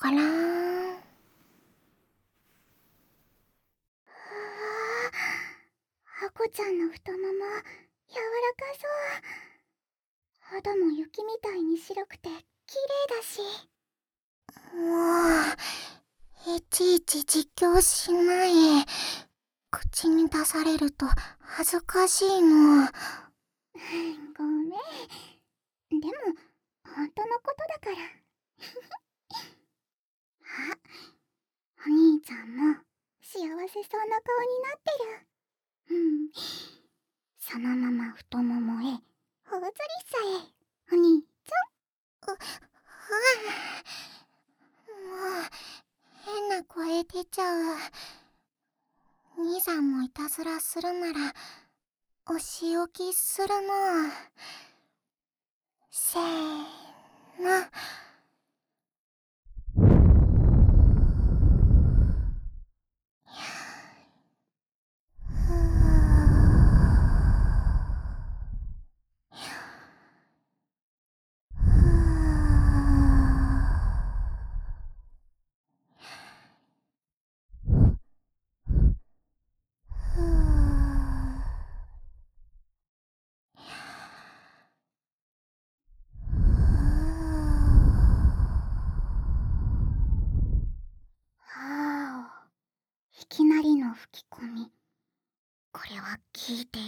からん。 ハコちゃんの太もも柔らかそう。肌も雪みたいに白くて綺麗だし。 もういちいち実況しない。口に出されると恥ずかしいの。 ごめん。でも本当のことだから。あ、お兄ちゃんも幸せそうな顔になってる。そのまま太ももへ頬ずりさえ、お兄ちもう変な声出ちゃう。兄さんもいたずらするならお仕置きするの。せーの。 ゃん。いきなりの吹き込み。これは効いてる。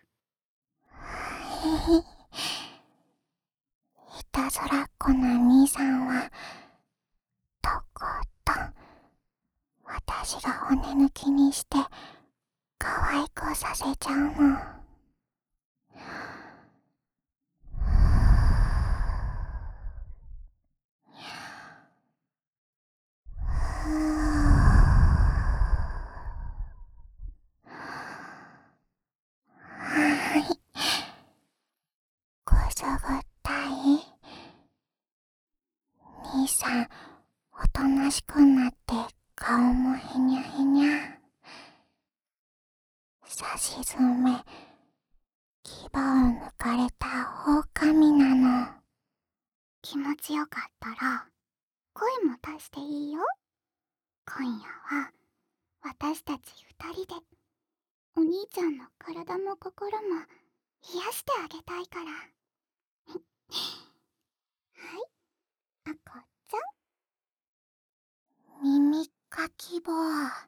いたずらっ子な兄さんはとことん私が骨抜きにして可愛くさせちゃうの。はい、くすぐったい。兄さんおとなしくなって顔もへにゃへにゃ。さしずめ牙を抜かれた狼なの。 気持ちよかったら声も出していいよ。今夜は私たち二人でお兄ちゃんの体も心も癒してあげたいから。はい、あこちゃん。 耳かき棒あ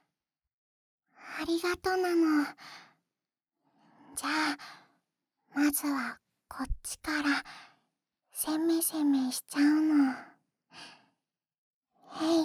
りがとなの。じゃあまずはこっちからせめせめしちゃうの。へい。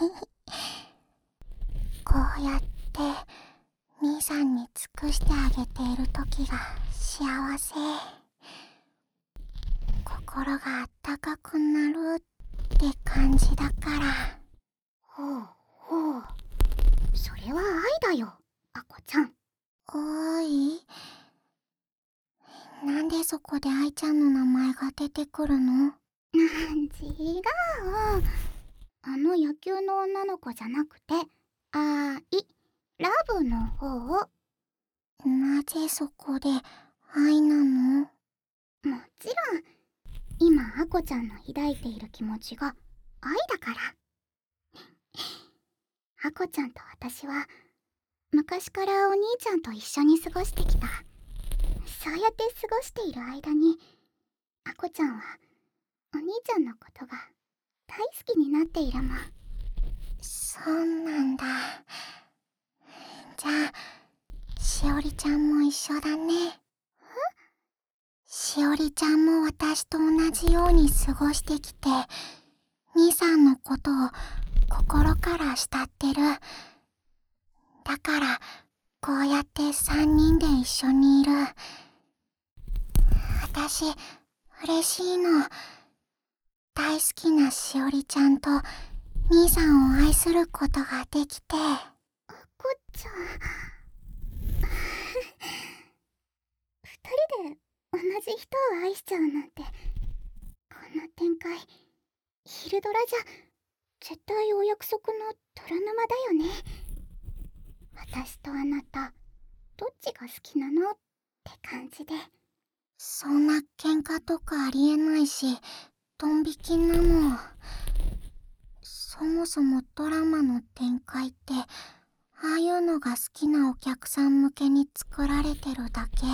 こうやって兄さんに尽くしてあげている時が幸せ。心があったかくなるって感じだから。 ほうほう、それは愛だよ、アコちゃん。 おーい、なんでそこで愛ちゃんの名前が出てくるの？ 違う。あの野球の女の子じゃなくて、ラブの方。 なぜそこで愛なの？ もちろん、今アコちゃんの抱いている気持ちが愛だから。アコちゃんと私は昔からお兄ちゃんと一緒に過ごしてきた。そうやって過ごしている間に、アコちゃんはお兄ちゃんのことが大好きになっているもん。 そうなんだ。じゃあ、しおりちゃんも一緒だね。しおりちゃんも私と同じように過ごしてきて、兄さんのことを心から慕ってる。だから、こうやって三人で一緒にいる。私、嬉しいの。大好きなしおりちゃんと兄さんを愛することができて。 アコちゃん。二人で同じ人を愛しちゃうなんて、こんな展開、昼ドラじゃ絶対お約束の虎沼だよね。私とあなた、どっちが好きなのって感じで。 そんな喧嘩とかありえないし、ドン引きなの。そもそもドラマの展開って、ああいうのが好きなお客さん向けに作られてるだけ。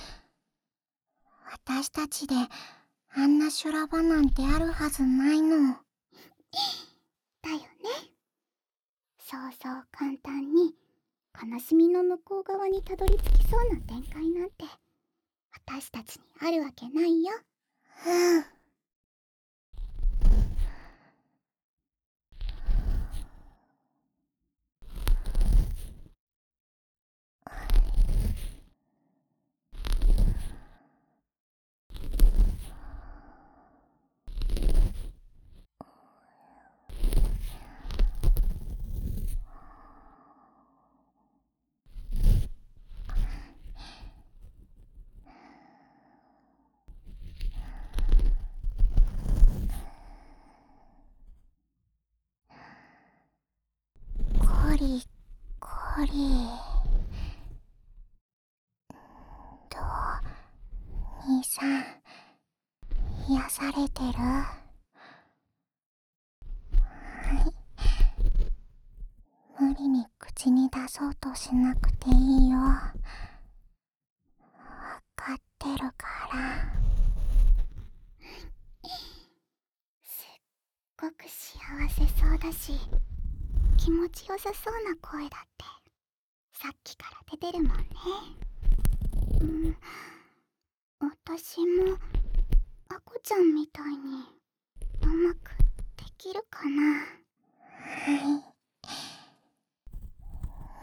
私たちであんな修羅場なんてあるはずないの。 だよね。そうそう簡単に悲しみの向こう側にたどり着きそうな展開なんて私たちにあるわけないよ。 うん。コリコリ。どう？兄さん、癒されてる？無理に口に出そうとしなくていいよ。わかってるから。 すっごく幸せそうだし、気持ちよさそうな声だってさっきから出てるもんね。私もアコちゃんみたいにうまくできるかな。 はい。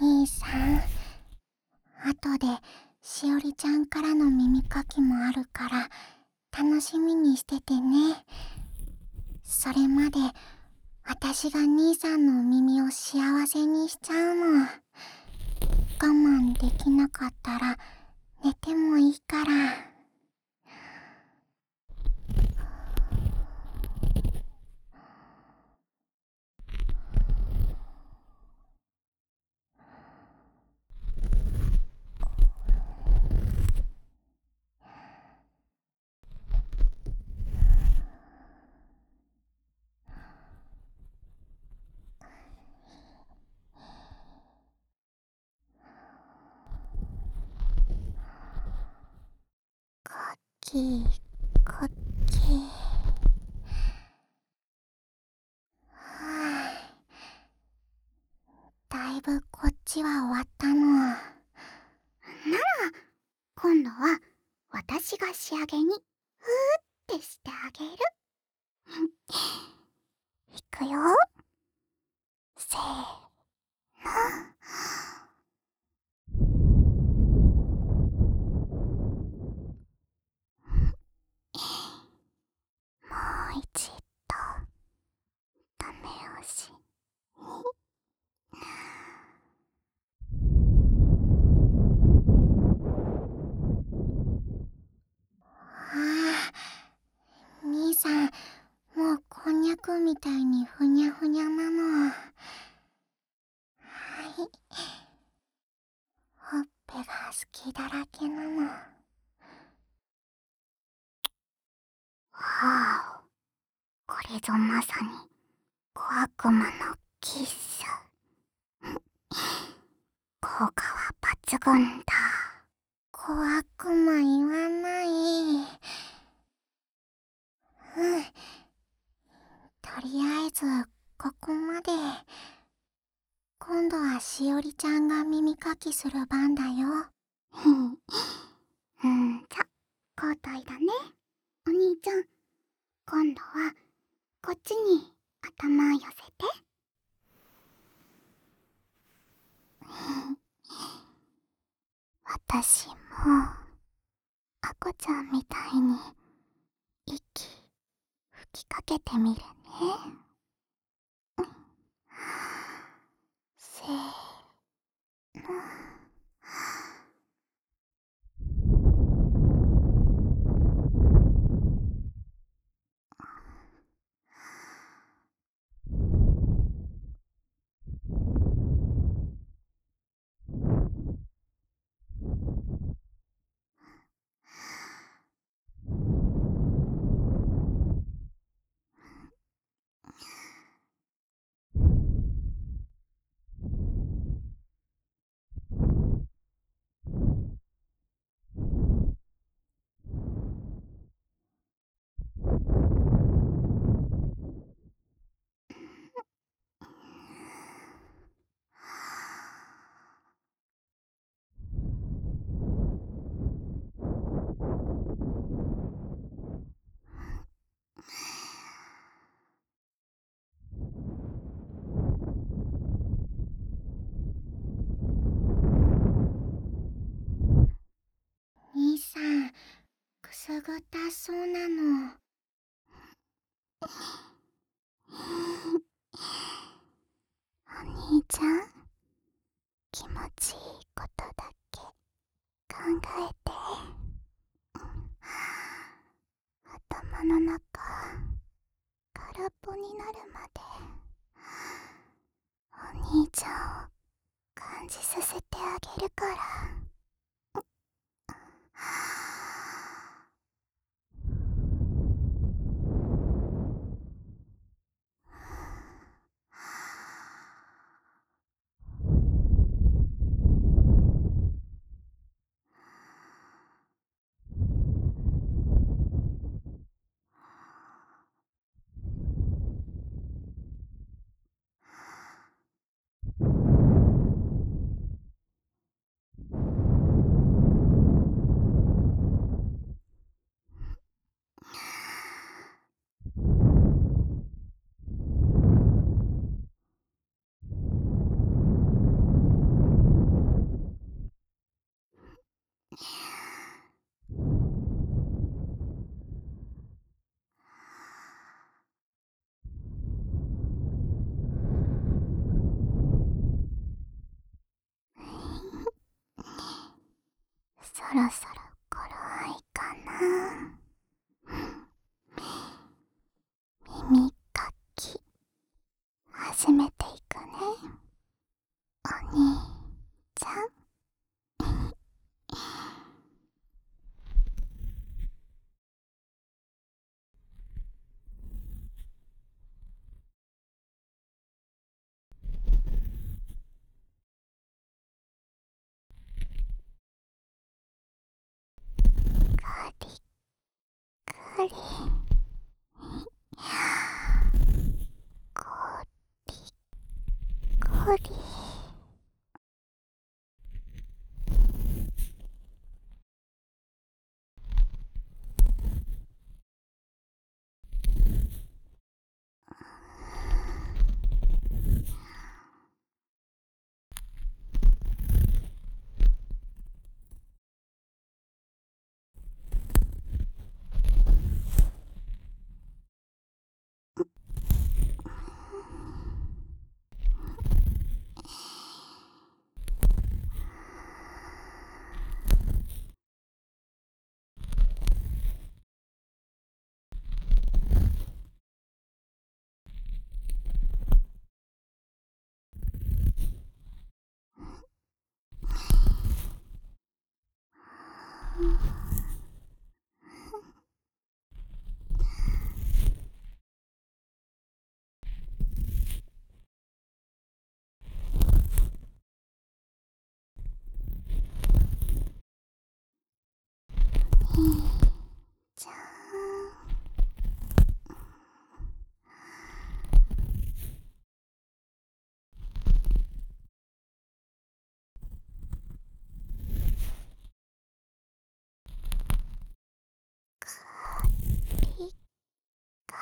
兄さん、後でしおりちゃんからの耳かきもあるから楽しみにしててね。それまで私が兄さんのお耳を幸せにしちゃうの。我慢できなかったら寝てもいいから。クッキー、クッキー。はぁ、だいぶこっちは終わったの。 なら今度は私が仕上げにふーってしてあげる。いくよ。 せーの。もう一度ダメ押し。 兄さん、もうこんにゃくみたいにふにゃふにゃなの。はい。ほっぺが好きだらけなの。 はあ、これぞまさに小悪魔のキス。効果は抜群だ。 小悪魔言わない。とりあえずここまで。今度はしおりちゃんが耳かきする番だよ。 じゃ、交代だね。お兄ちゃん、今度はこっちに頭寄せて。私もあこちゃんみたいに息吹きかけてみるね。せーの。 兄さん、くすぐったそうなの。 お兄ちゃん、気持ちいいことだけ考えて。頭の中空っぽになるまでお兄ちゃんを感じさせてあげるから。そろそろ頃合いかな。耳かき始めていくね、お兄ちゃん。カリカリ、コリ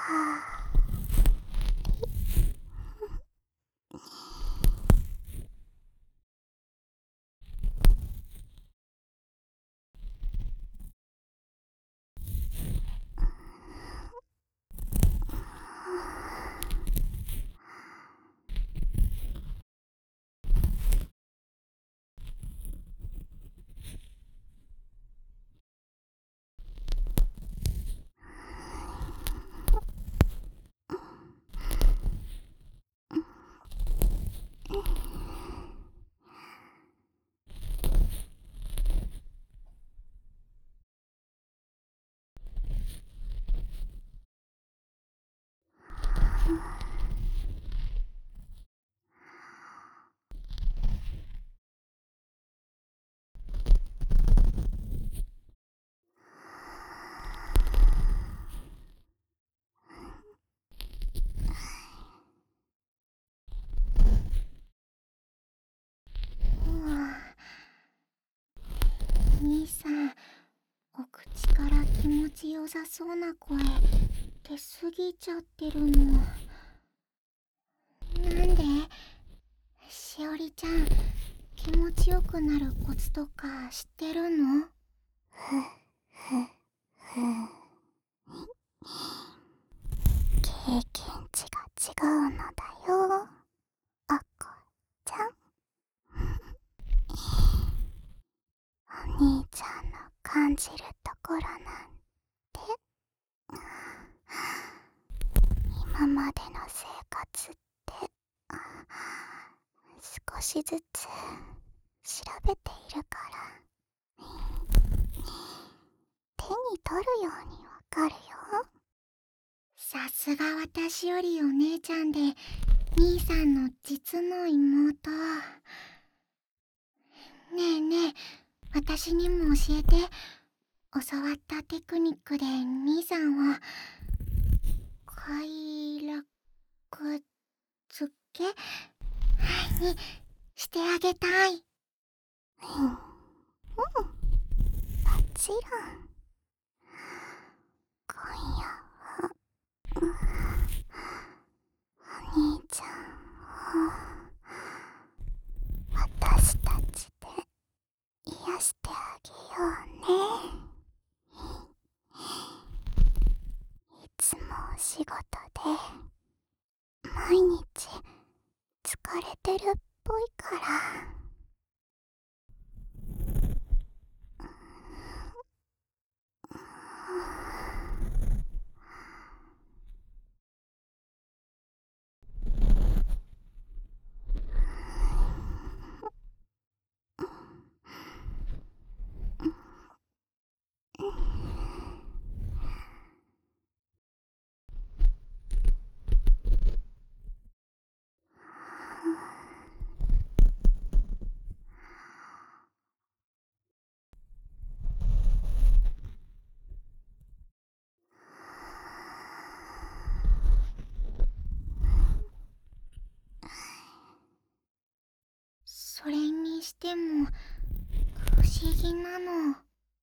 兄さん、お口から気持ちよさそうな声出すぎちゃってるの。なんで？しおりちゃん、気持ちよくなるコツとか知ってるの？ 経験値が違うのだよ、あこちゃん。お兄ちゃんの感じるところなんて、今までの生活って少しずつ調べているから手に取るようにわかるよ。 さすが私よりお姉ちゃんで兄さんの実の妹。ねえねえ、私にも教えて。教わったテクニックで兄さんを快楽づけにしてあげたい。 もちろん。今夜はお兄ちゃんを私たちで癒してあげようね。いつもお仕事で毎日疲れてるっぽいから。 それにしても不思議なの。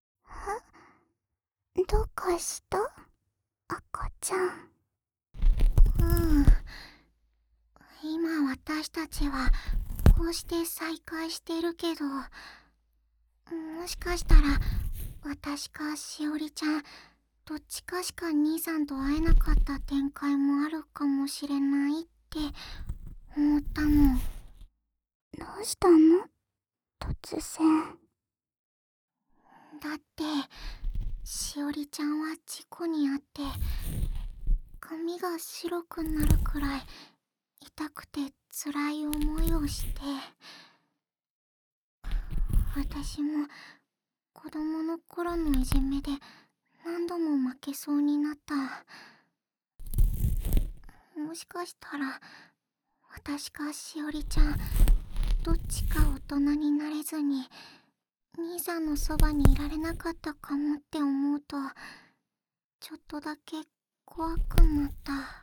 どうかした赤ちゃん。 今私たちはこうして再会してるけど、もしかしたら私かしおりちゃんどっちかしか兄さんと会えなかった展開もあるかもしれないって思ったの。 どうしたの突然。 だってしおりちゃんは事故に遭って髪が白くなるくらい痛くて辛い思いをして、私も子供の頃のいじめで何度も負けそうになった。もしかしたら私かしおりちゃんどっちか大人になれずに兄さんのそばにいられなかったかもって思うとちょっとだけ怖くなった。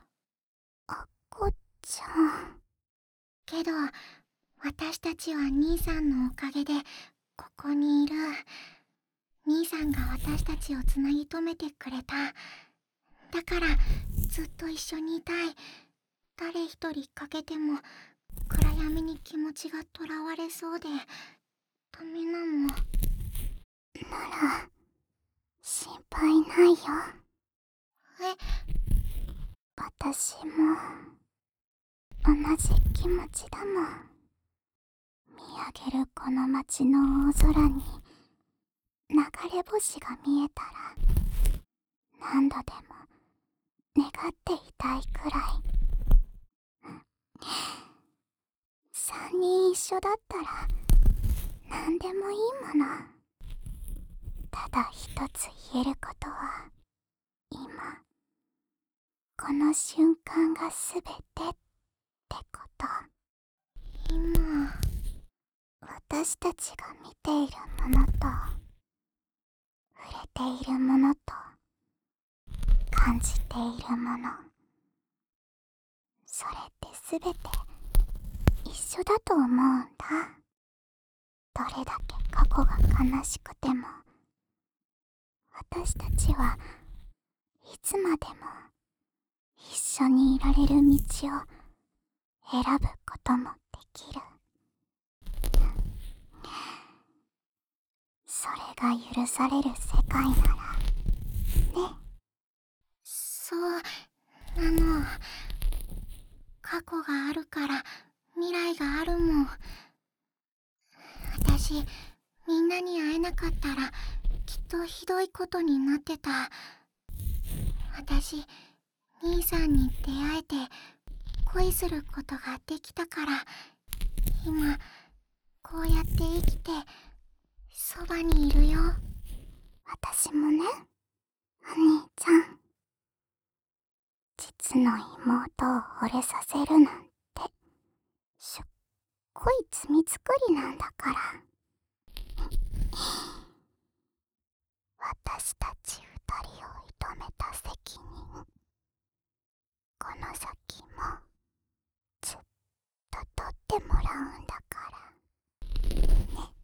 あこちゃん。 けど私たちは兄さんのおかげでここにいる。兄さんが私たちをつなぎ止めてくれた。だからずっと一緒にいたい。誰一人欠けても暗闇に気持ちがとらわれそうでダメなの。 なら心配ないよ。 え、 私も同じ気持ちだもん。見上げるこの街の大空に流れ星が見えたら何度でも願っていたいくらい。3人一緒だったら何でもいいもの。ただ一つ言えることは、今この瞬間が全てってこと。 今私たちが見ているものと触れているものと感じているもの、それって全て一緒だと思うんだ。どれだけ過去が悲しくても、私たちはいつまでも一緒にいられる道を選ぶこともできる。それが許される世界ならね。 そうなの。過去があるから未来があるもん。私みんなに会えなかったらきっとひどいことになってた。私兄さんに出会えて恋することができたから今こうやって生きてそばにいるよ。 私もね、お兄ちゃん。実の妹を惚れさせるなんてすっごい罪作りなんだから。私たち二人を射止めた責任、この先もずっと取ってもらうんだからね。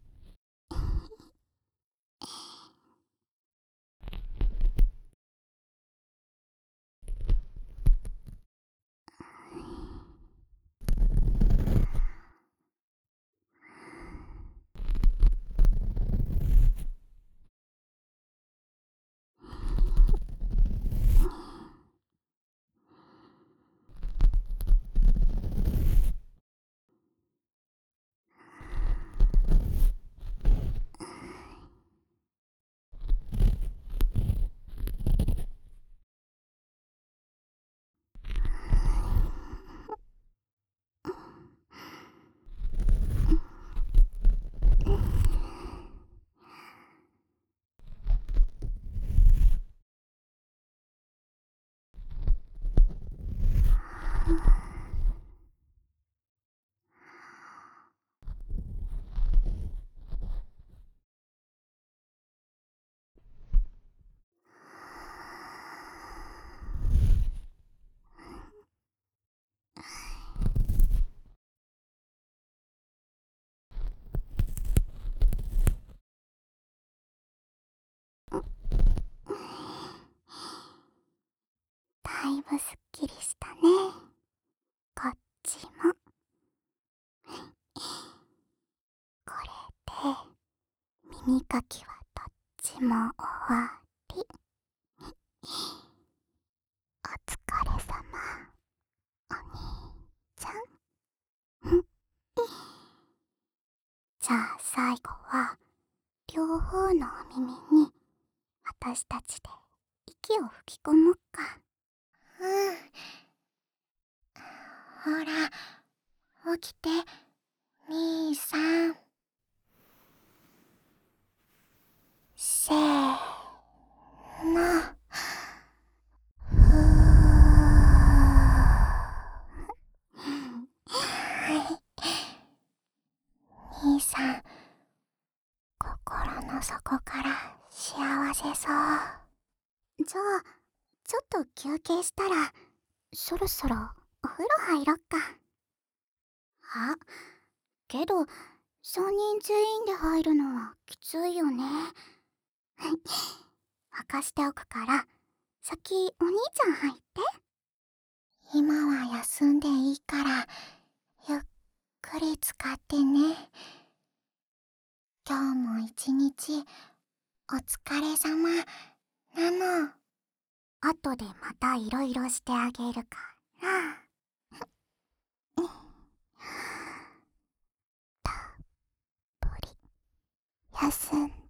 だいぶすっきりしたね。こっちも。これで耳かきはどっちも終わり。お疲れさま、お兄ちゃん。じゃあ最後は両方のお耳に私たちで息を吹き込もっか。 うん。ほら起きて兄さん。せーの。兄さん心の底から幸せそう。 じゃあちょっと休憩したらそろそろお風呂入ろっか。あ、けど3人全員で入るのはきついよね。沸かしておくから先お兄ちゃん入って。 休んでいいからゆっくり使ってね。今日も一日お疲れ様なの。 後でまたいろいろしてあげるから。たっぷり休んで。